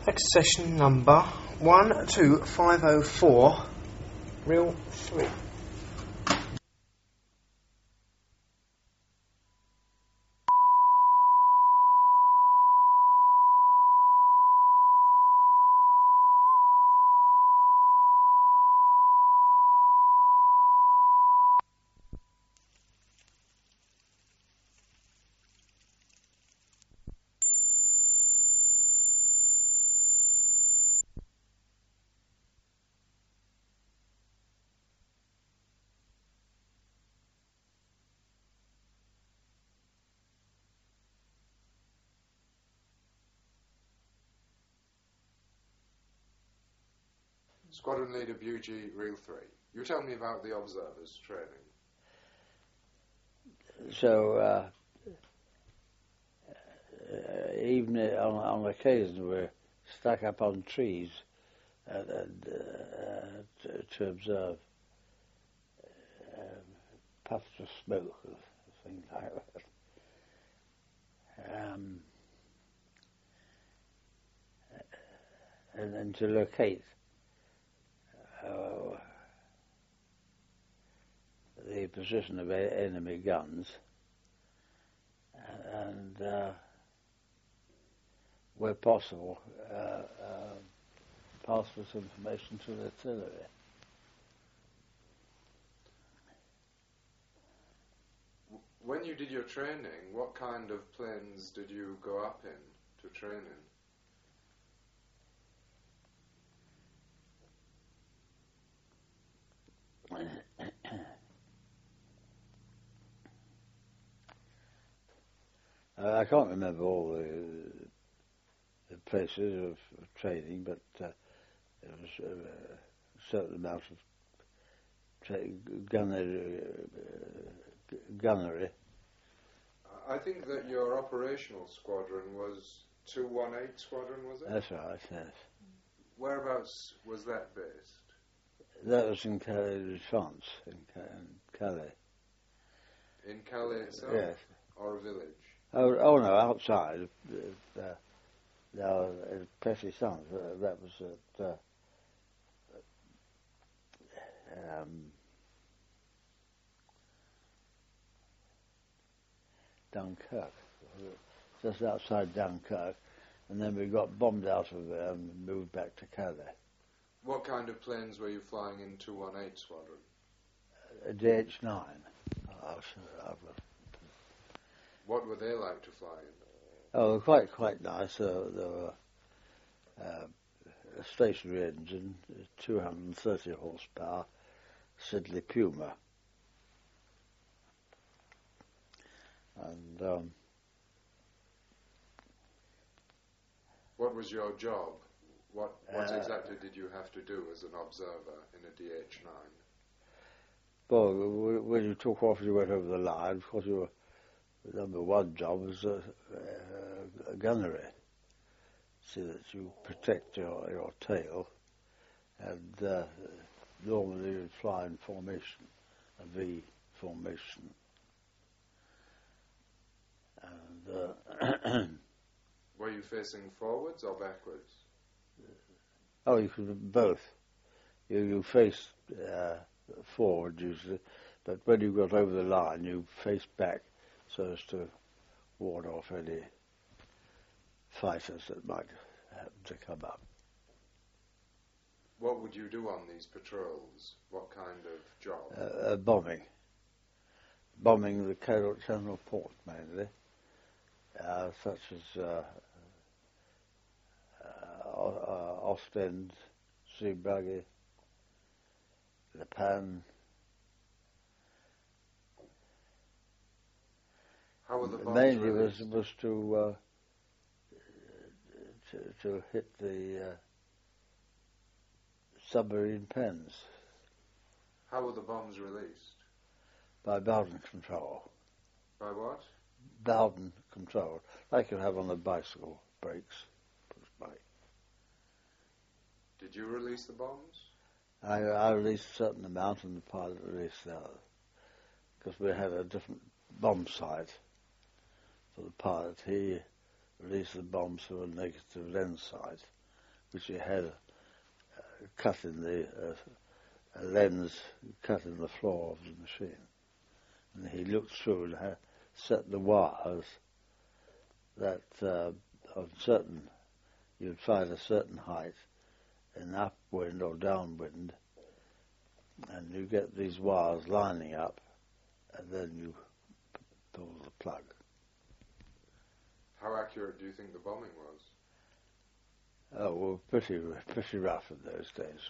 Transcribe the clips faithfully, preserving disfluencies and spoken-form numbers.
Session number one two five oh four, reel three. Squadron Leader B U G, Reel three. You tell me about the observers training. So, uh, uh, even on, on occasion we're stuck up on trees and, and, uh, to, to observe um, puffs of smoke and things like that. Um, and then to locate Uh, the position of a- enemy guns and, uh, where possible, uh, uh, pass this information to the artillery. When you did your training, what kind of planes did you go up in to train in? uh, I can't remember all the, the places of, of training, but uh, there was uh, a certain amount of tra- gunnery, uh, gunnery. I think that your operational squadron was two one eight Squadron, was it? That's right, yes. Whereabouts was that based? That was in Calais, France, in, Ca- in Calais. In Calais itself? Yes. Or a village? Oh, oh no, outside. Uh, uh, no, in Plessis Sans. Uh, that was at uh, um, Dunkirk, just outside Dunkirk, and then we got bombed out of there and moved back to Calais. What kind of planes were you flying in two one eight Squadron? A D H nine. Oh, What were they like to fly in? oh quite quite nice. Uh, there were uh, a stationary engine, two hundred thirty horsepower, Siddeley Puma. And um, what was your job? What what uh, exactly did you have to do as an observer in a D H nine? Well, when you took off, you went over the line. Of course, your number one job was uh, uh, gunnery, so that you protect your, your tail, and uh, normally you fly in formation, a V formation. And uh, were you facing forwards or backwards? Oh, you could do both. You, you face uh, forward usually, but when you got over the line, you face back so as to ward off any fighters that might happen to come up. What would you do on these patrols? What kind of job? Uh, uh, bombing. Bombing the Channel Port mainly, uh, such as uh, uh, uh, Ostend, Zeebrugge, Le Pan. How were the bombs Mainly released? was was to, uh, to to hit the uh, submarine pens. How were the bombs released? By Bowden control. By what? Bowden control, like you have on the bicycle brakes. Did you release the bombs? I, I released a certain amount and the pilot released the other, because we had a different bomb sight for the pilot. He released the bombs to a negative lens sight, which he had a, a cut in the uh, a lens cut in the floor of the machine, and he looked through and had set the wires that uh, on certain you'd find a certain height in upwind or downwind, and you get these wires lining up, and then you p- pull the plug. How accurate do you think the bombing was? Oh, well, pretty pretty rough in those days.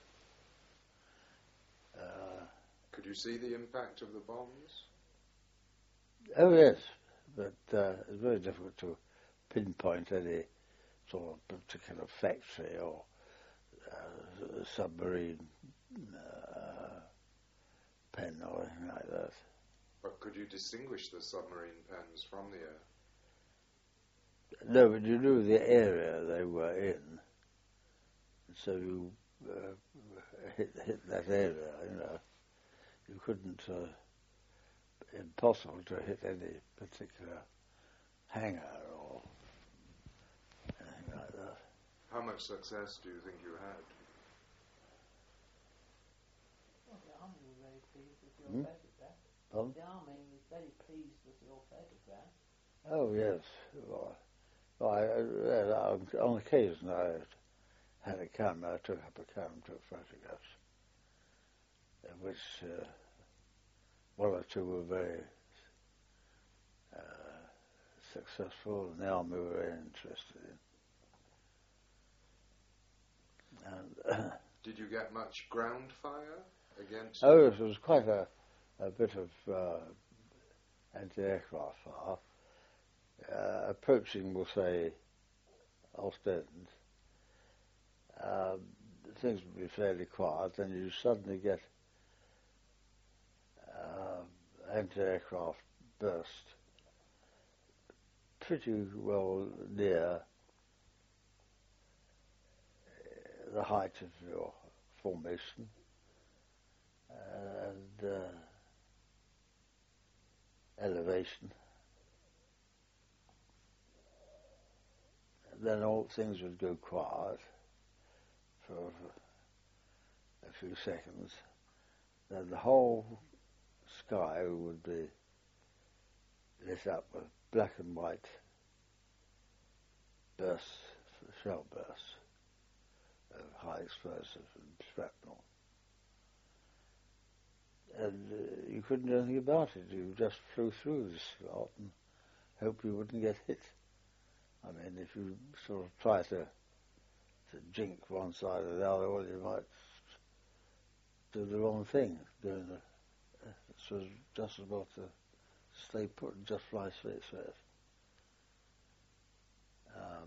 Uh, Could you see the impact of the bombs? oh yes, but uh, it's very difficult to pinpoint any sort of particular factory or uh, submarine uh, pen or anything like that. But could you distinguish the submarine pens from the air? No, but you knew the area they were in, so you uh, hit, hit that area, you know. You couldn't, uh, impossible to hit any particular hangar or anything like that. How much success do you think you had? Well, the army were very pleased with your Hmm? photograph. Pardon? The army was very pleased with your photograph. Oh, yes. Well, well, I, uh, on, on occasion I had a camera, I took up a camera and took photographs, of which uh, one or two were very uh, successful, and the army were very interested in. And, uh, Did you get much ground fire against oh, you? yes, it was quite a, a bit of uh, anti-aircraft fire. Uh, approaching, we'll say, Ostend, um, things would be fairly quiet, then you suddenly get uh, anti-aircraft burst pretty well near the height of your formation, and uh, elevation. Then all things would go quiet for a few seconds. Then the whole sky would be lit up with black and white bursts, shell bursts of high explosives and shrapnel. And uh, you couldn't do anything about it. You just flew through this lot and hope you wouldn't get hit. I mean, if you sort of try to, to jink one side or the other, well, you might do the wrong thing. Doing the, uh, so it's just as well to stay put and just fly straight through it. Um,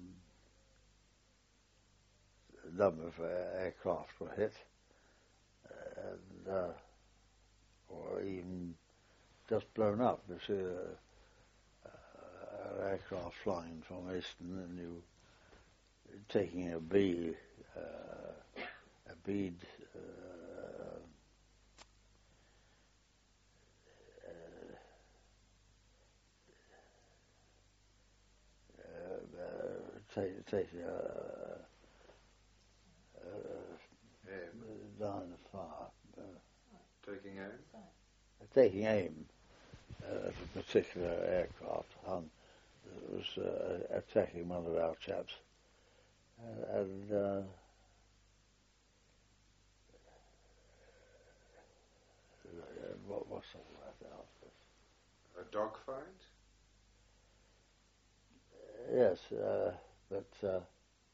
a number of uh, aircraft were hit, and uh, or even just blown up. You see a, aircraft flying in formation, and you taking a bead, uh, a bead uh, uh, uh, take, taking a, uh, Aim. down the fire, uh, Taking aim? taking aim uh, at a particular aircraft. Um, It was uh, attacking one of our chaps, uh, and uh, what was something like that? A dogfight? Yes, uh, but uh,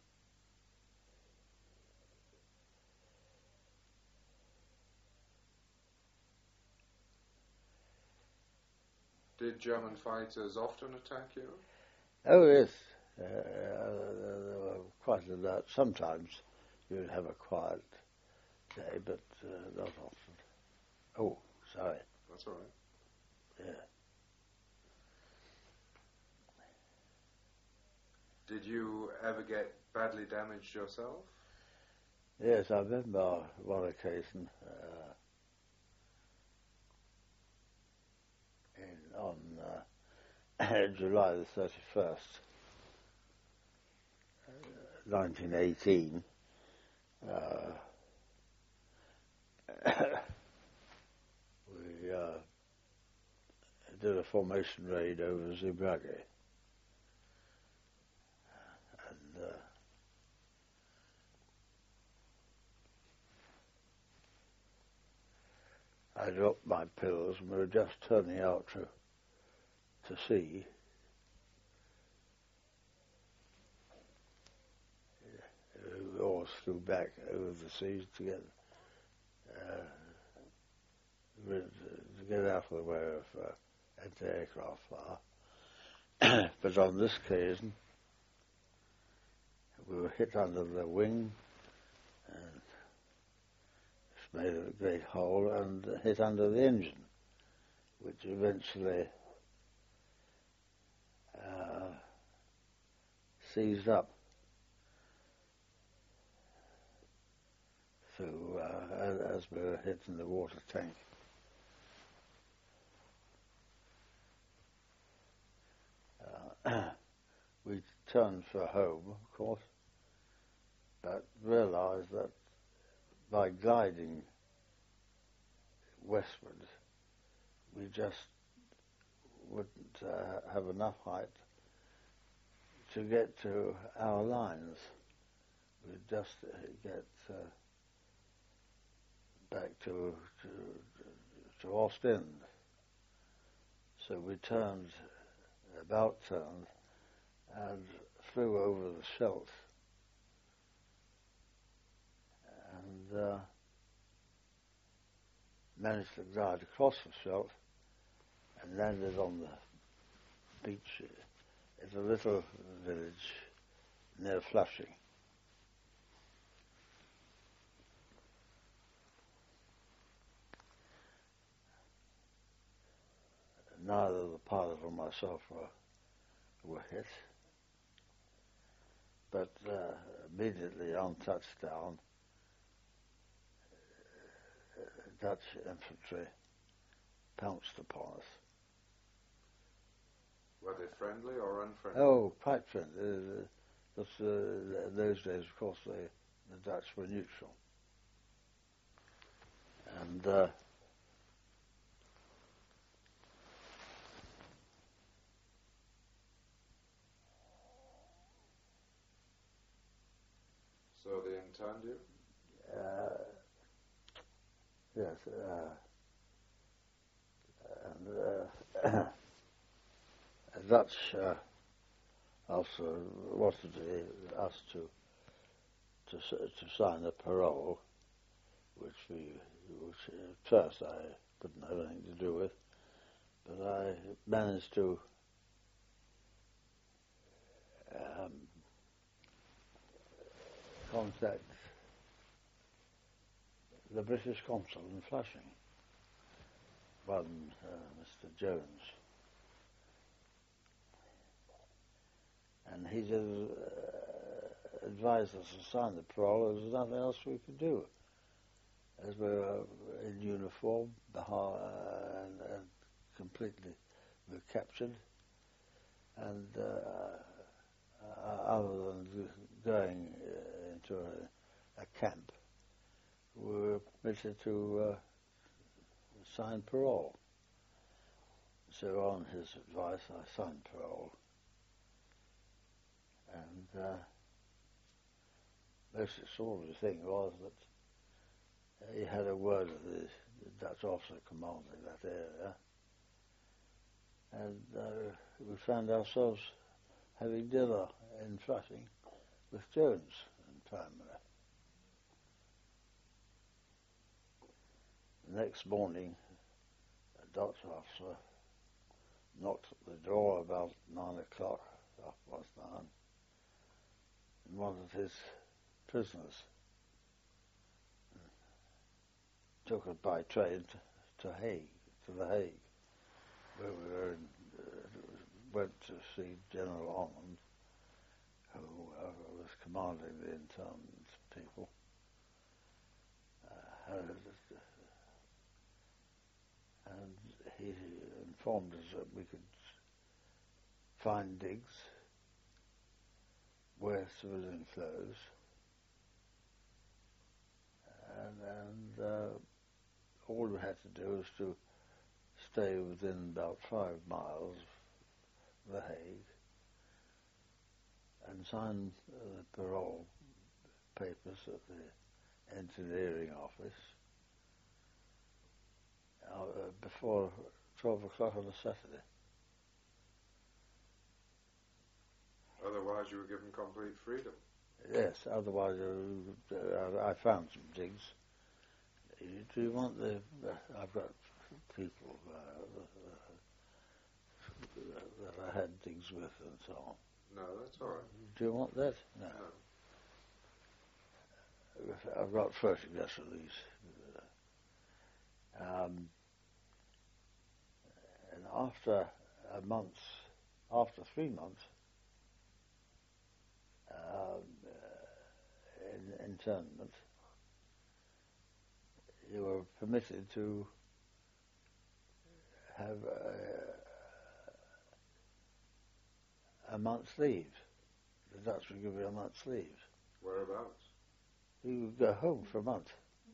Did German fighters often attack you? oh yes, uh, there were quite a lot. Sometimes you would have a quiet day, but uh, not often. Oh, sorry. That's all right. Yeah. Did you ever get badly damaged yourself? Yes, I remember one occasion uh, in, on uh, July the thirty-first. Uh, nineteen eighteen, uh, we uh, did a formation raid over Zeebrugge. And uh, I dropped my pills and we were just turning out to, to sea. We all flew back over the seas to get, uh, to get out of the way of uh, anti-aircraft fire. But on this occasion, we were hit under the wing and made a great hole and hit under the engine, which eventually uh, seized up. So uh, as, as we were hitting the water tank. Uh, we turned for home, of course, but realised that by gliding westward, we just wouldn't uh, have enough height to get to our lines. We'd just uh, get uh, back to, to to Ostend. So we turned, about turned, and flew over the Scheldt. And uh, managed to glide across the Scheldt and landed on the beach at a little village near Flushing. Neither the pilot or myself were, were hit, but uh, immediately on touchdown, Dutch infantry pounced upon us. Were they friendly or unfriendly? Oh, quite friendly. Uh, because, uh, in those days, of course, they, the Dutch were neutral. And uh, so they interned you? uh, yes, uh, and uh, the Dutch uh, also wanted us to to to sign a parole, which we, which at first I couldn't have anything to do with, but I managed to um, contact the British consul in Flushing, one uh, Mister Jones, and he just uh, advised us to sign the parole. There was nothing else we could do, as we were in uniform uh, and, and completely we were captured, and uh, uh, other than going uh, into a, a camp, we were permitted to uh, sign parole. So on his advice, I signed parole. And uh, most extraordinary thing was that he had a word with the, the Dutch officer commanding that area, and uh, we found ourselves having dinner in Flushing with Jones and family. The next morning, a Dutch officer knocked at the door about nine o'clock, half past nine, and wanted his prisoners. Took us by train to, to Hague, to The Hague, where we were in, uh, went to see General Ormond, who uh, was commanding the interned people. Uh, and he informed us that we could find digs, wear civilian clothes, and, and uh, all we had to do was to stay within about five miles of The Hague and sign uh, the parole papers at the engineering office uh, before twelve o'clock on a Saturday. Otherwise you were given complete freedom. Yes, otherwise uh, I found some digs. Do you want the... Uh, I've got people uh, that I had digs with and so on. No, that's all right. Do you want that? No. no. I've got photographs of these. Um, and after a month, after three months, um, uh, in internment, you were permitted to have a, a month's leave. The Dutch would give you a month's leave. Whereabouts? You would go home for a month.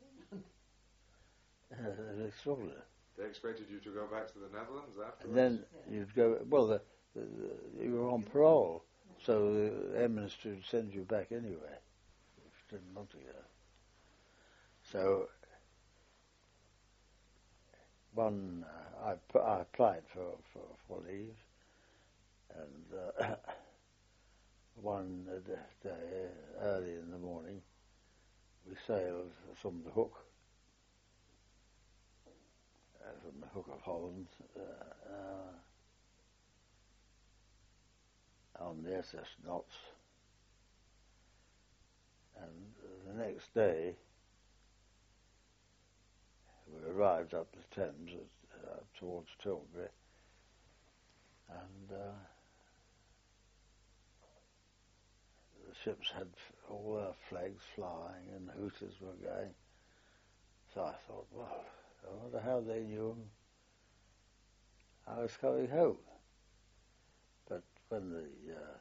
uh, extraordinary. They expected you to go back to the Netherlands afterwards? And then you'd go, well, the, the, the, you were on parole, so the Air Ministry would send you back anyway, if you didn't want to go. So, one, uh, I, I applied for, for, for leave, and uh, one day, early in the morning, we sailed from the Hook, uh, from the Hook of Holland, uh, uh, on the S S Knots, and the next day we arrived up the Thames at, uh, towards Tilbury, and uh, the ships had all their flags flying and the hooters were going. So I thought, well, I wonder how they knew I was coming home. But when the uh,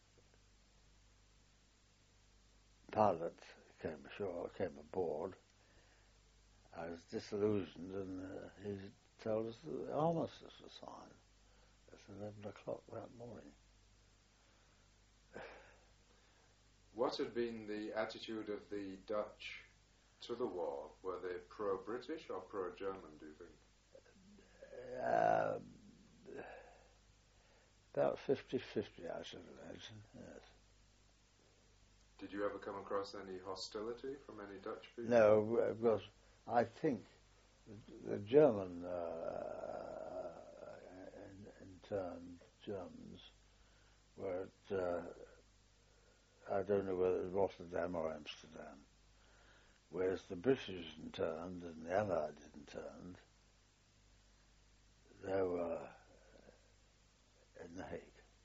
pilot came ashore, came aboard, I was disillusioned, and uh, he told us that the armistice was signed at eleven o'clock that morning. What had been the attitude of the Dutch to the war? Were they pro-British or pro-German, do you think? Uh, about fifty-fifty, I should imagine, yes. Did you ever come across any hostility from any Dutch people? No, because I think the, the German uh, in, interned Germans were at, uh, I don't know whether it was Rotterdam or Amsterdam, whereas the British interned and the Allied interned, they were in The Hague.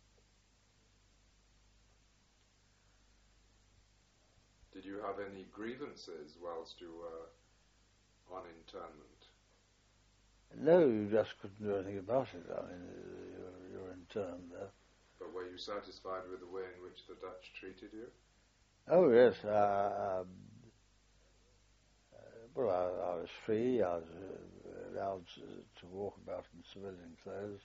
Did you have any grievances whilst you were on internment? No, you just couldn't do anything about it. I mean, you're, you're interned there. But were you satisfied with the way in which the Dutch treated you? Oh, yes. Uh, um, uh, well, I, I was free. I was uh, allowed to, to walk about in civilian clothes.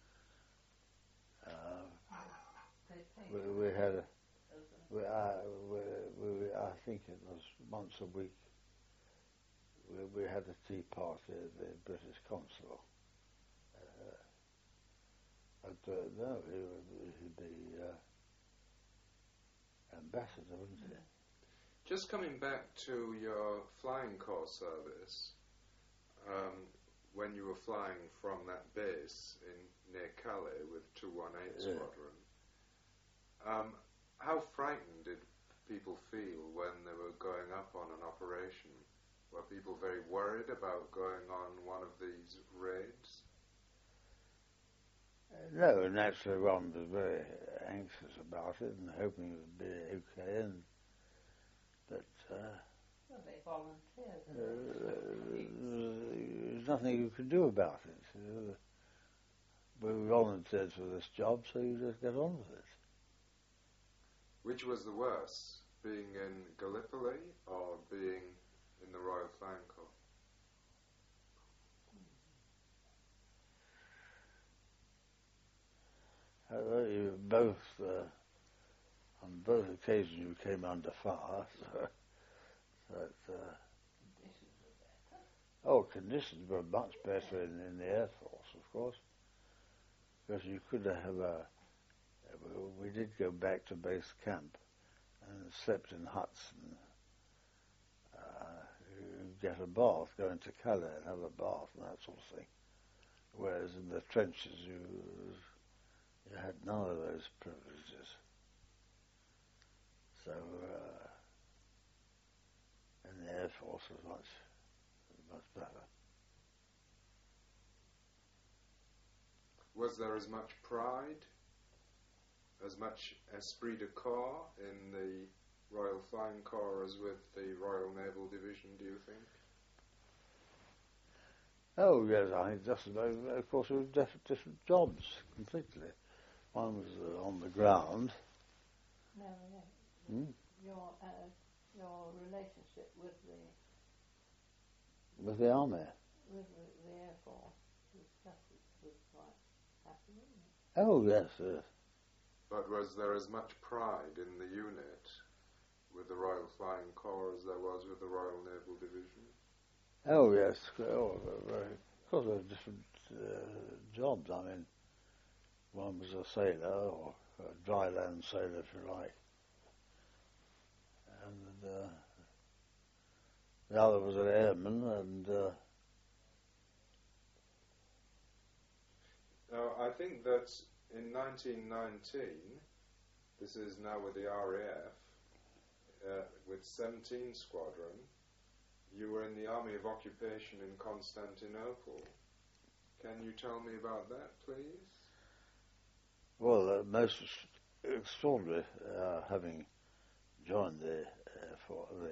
Uh, we, we had a, we, uh, we, we, I think it was once a week, we, we had a tea party at the British consul. Uh, but uh, no, he would he'd be uh, ambassador, wouldn't he? Just coming back to your flying corps service, um, when you were flying from that base in near Calais with two one eight Yeah. Squadron, um, how frightened did people feel when they were going up on an operation? Were people very worried about going on one of these raids? Uh, no, naturally one was very anxious about it and hoping it would be okay, and but uh, Well, they volunteered. uh, there's nothing you could do about it. Uh, we volunteered for this job, so you just get on with it. Which was the worse, being in Gallipoli or being in the Royal Flying Corps? Uh, you both, uh, on both occasions you came under fire, so that, uh, Conditions were better. oh, conditions were much better in, in the Air Force, of course, because you could have a, we did go back to base camp and slept in huts and uh, you get a bath, go into Calais and have a bath and that sort of thing. Whereas in the trenches you, you had none of those privileges. So uh, in the Air Force was much, much better. Was there as much pride, as much esprit de corps in the Royal Flying Corps as with the Royal Naval Division, do you think? Oh yes, I think just about, of course, it was diff- different jobs completely. One was uh, on the ground. No, no. Hmm? Your uh, your relationship with the With the army. with the, the Air Force was just was quite happy, wasn't it? Oh yes, yes. But was there as much pride in the unit with the Royal Flying Corps as there was with the Royal Naval Division? Oh yes. Oh, very. Of course, there were different uh, jobs. I mean, one was a sailor or a dry land sailor, if you like, and uh, the other was an airman, and uh, Now, I think that in nineteen nineteen, this is now with the R A F, uh, with seventeen Squadron, you were in the Army of Occupation in Constantinople. Can you tell me about that, please? well, uh, most extraordinary, uh, having joined the uh, for the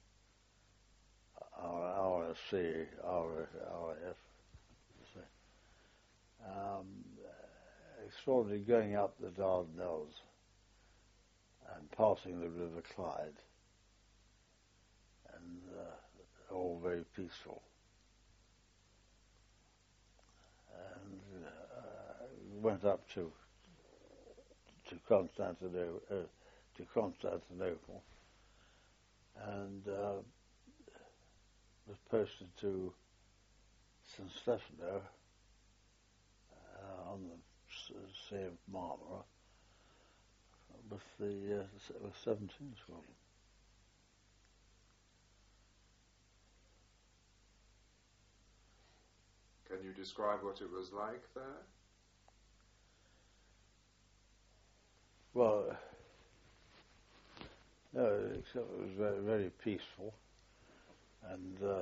R S C, R F, um, extraordinary going up the Dardanelles and passing the River Clyde, and uh, all very peaceful. And uh, went up to to Constantinople, uh, to Constantinople, and uh, was posted to San Stefano uh, on the s- Sea of Marmara with the uh, s- with seventeen Squadron. Can you describe what it was like there? Well, no, except it was very, very peaceful, and uh,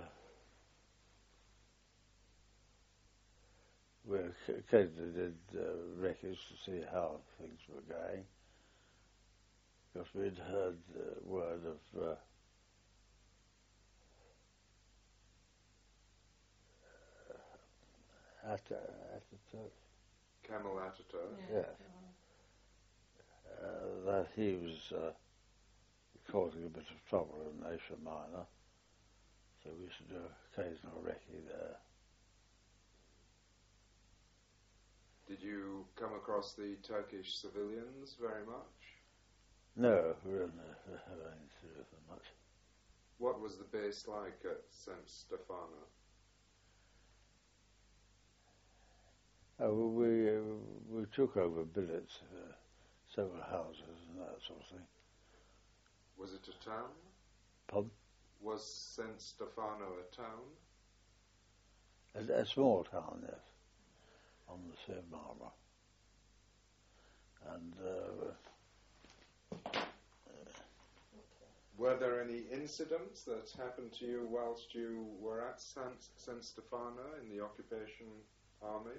we occasionally did uh, wreckage to see how things were going, because we'd heard uh, word of uh, At- Ataturk, Kemal Ataturk. yes, uh, that he was uh, causing a bit of trouble in Asia Minor, so we should do occasional recce there. Did you come across the Turkish civilians very much? No, we didn't have anything to do with them much. What was the base like at San Stefano? Oh, we uh, we took over billets, uh, several houses and that sort of thing. Was it a town? Pub, Was San Stefano a town? a, a small town, yes, on the Sea of Marmara. And uh, Were there any incidents that happened to you whilst you were at San, San Stefano in the occupation army?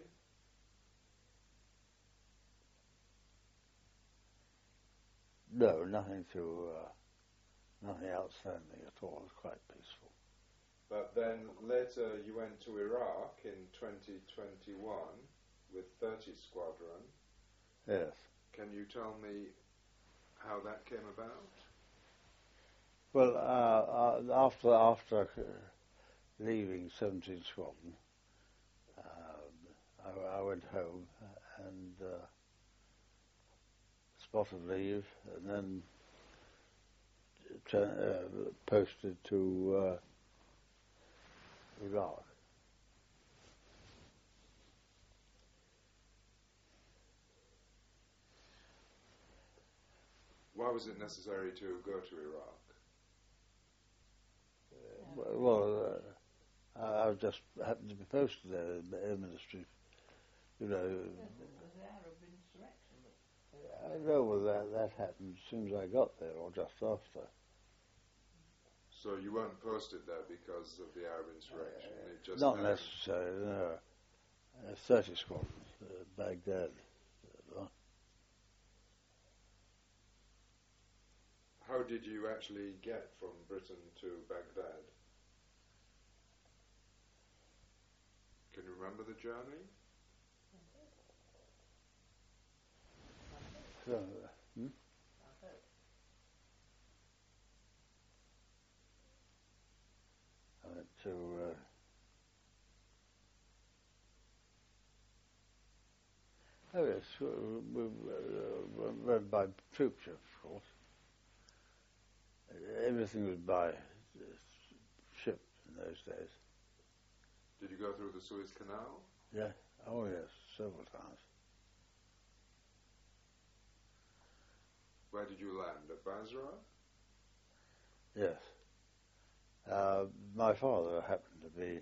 no, nothing to, uh, nothing outstanding at all. It was quite peaceful. But then later you went to Iraq in twenty twenty-one with thirty Squadron. Yes. Can you tell me how that came about? Well, uh, uh, after after uh, leaving seventeen Squadron, um, I, I went home and uh, spotted leave, and then tra- uh, posted to uh, Iraq. Why was it necessary to go to Iraq? Uh, well, uh, I I just happened to be posted there in the Air Ministry. You know, Yes, it was the Arab insurrection. I know well, that that happened as soon as I got there, or just after. So you weren't posted there because of the Arab insurrection? It just Not happened. necessarily, no. Uh, thirty Squadron, uh, Baghdad. Uh, How did you actually get from Britain to Baghdad? Can you remember the journey? so, uh, hmm? I hope. I went to. Uh, oh yes, we, we, uh, went by troop ship, of course. Everything was by uh, ship in those days. Did you go through the Suez Canal? Yeah. Oh yes, several times. Where did you land? At Basra? Yes. Uh, my father happened to be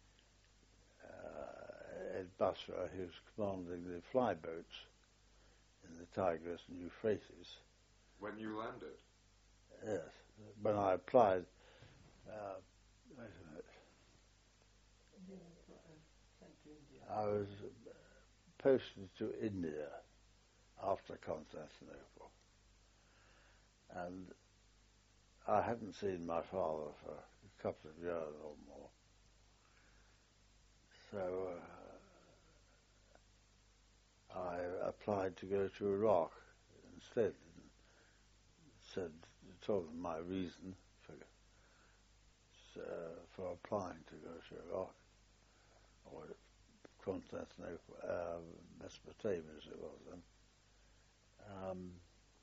uh, at Basra. He was commanding the flyboats in the Tigris and Euphrates. When you landed? Yes. When I applied, uh, wait a minute, India was put in- sent to India. I was posted to India after Constantinople. And I hadn't seen my father for a couple of years or more. So uh, I applied to go to Iraq instead. And said, told them my reason for uh, for applying to go to Iraq, or Constantinople, uh, Mesopotamia as it was then. Um,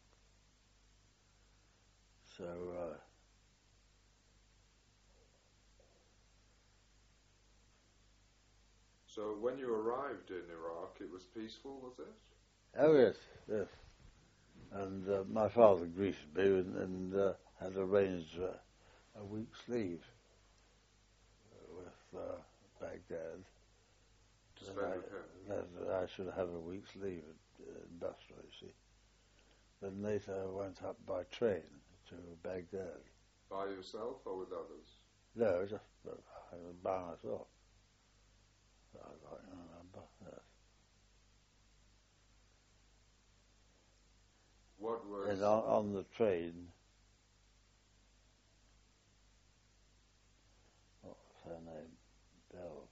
so. Uh, So when you arrived in Iraq, it was peaceful, was it? Oh yes, yes. And uh, my father greeted me and, and uh, had arranged uh, a week's leave with uh, Baghdad. To That spend I, with him? that I should have a week's leave at uh, Basra, you see. Then later I went up by train to Baghdad. By yourself or with others? No, just uh, by myself. I can't remember. Yes. What was... And on, on the train, what was her name? Bell.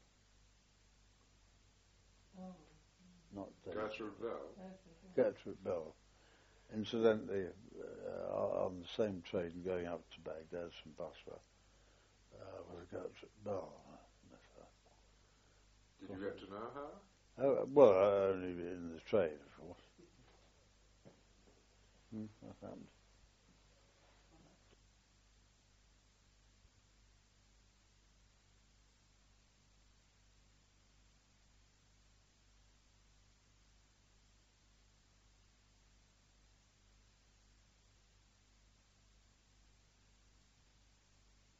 Oh, Not Daisy. Gertrude Bell? that's Gertrude Bell. Incidentally, uh, on the same train going up to Baghdad from Basra uh, was Gertrude Bell. I met her. Did you get to know her? Oh, well, only in the train, of course. Hmm, what happened?